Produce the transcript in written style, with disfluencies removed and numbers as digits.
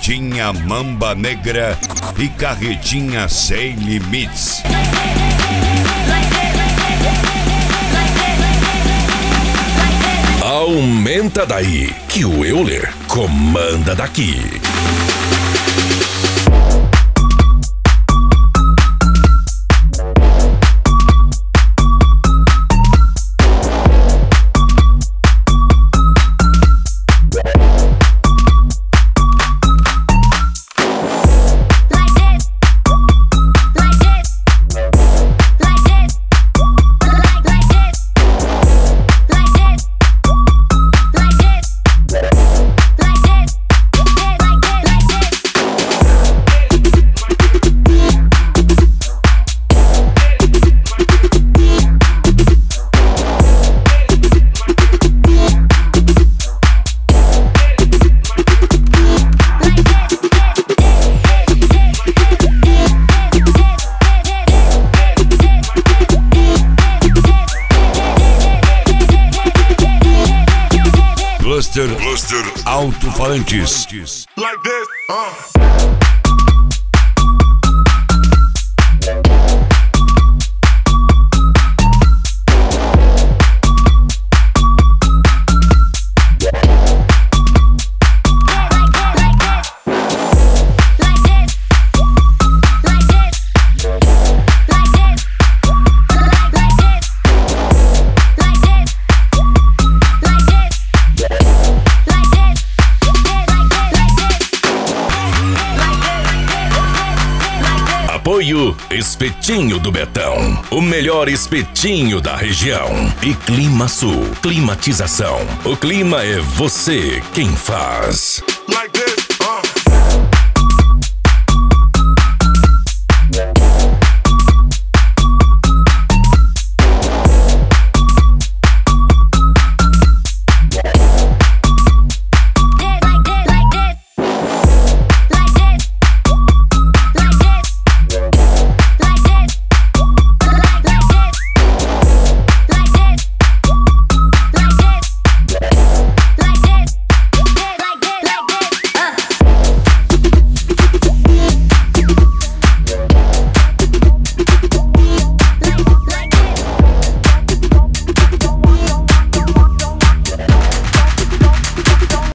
Carretinha Mamba Negra e Carretinha Sem Limites. Aumenta daí, que o Euler comanda daqui. Cluster Alto-Falantes. Like this, Apoio Espetinho do Betão, o melhor espetinho da região. E Clima Sul, climatização. O clima é você quem faz.